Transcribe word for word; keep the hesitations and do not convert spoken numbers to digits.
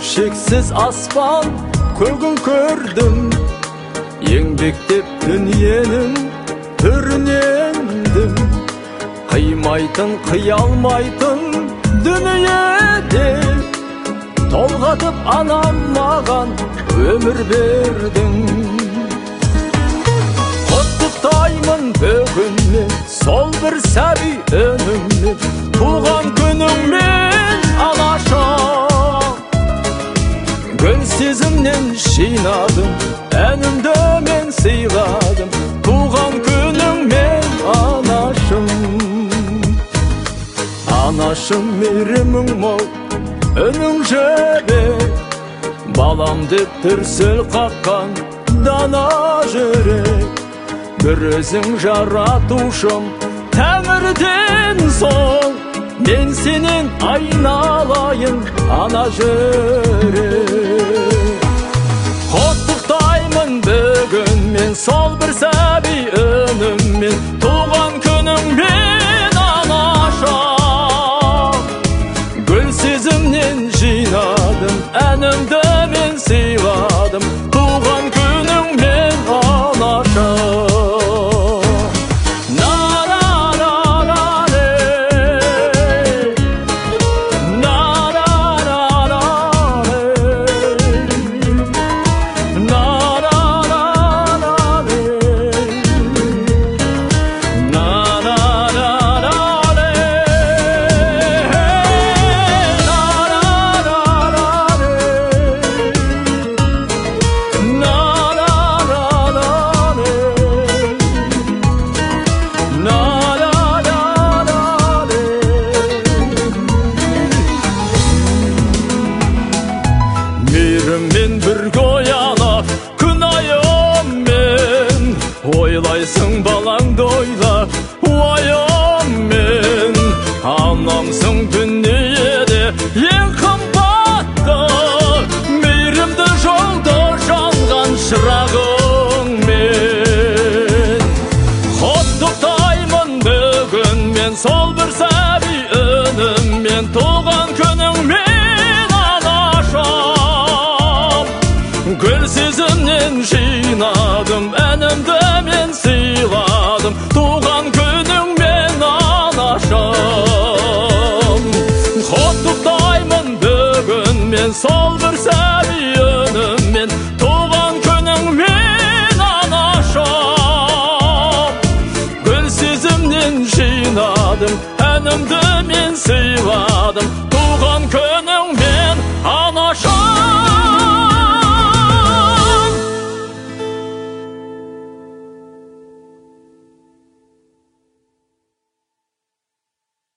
шексіз аспан көгін көрдім, еңбектеп дүниенің түрін ендім. Қимайтын, қиялмайтын дүниеде толғатып анам маған өмір бердің. Құттықтаймын бүгінмен сол бір сәби үніммен, туған күніңмен анашым. Гүл сезімнен жинадым, әнімді мен сыйладым, туған күніңмен анашым. Анашым мейірімің мол, үнің жібек, балам деп дүрсіл қаққан дана жүрек. Бір өзің жаратушым тәңірден соң, мен сенен айналайын ана жүрек. Құттықтаймын бүгін мен сол бір сәби үніммен, туған күніңмен анашым. Гүл сезімнен жинадым, әнімді мен сыйладым, туған күніңмен анашым. Мейіріммен бірге оян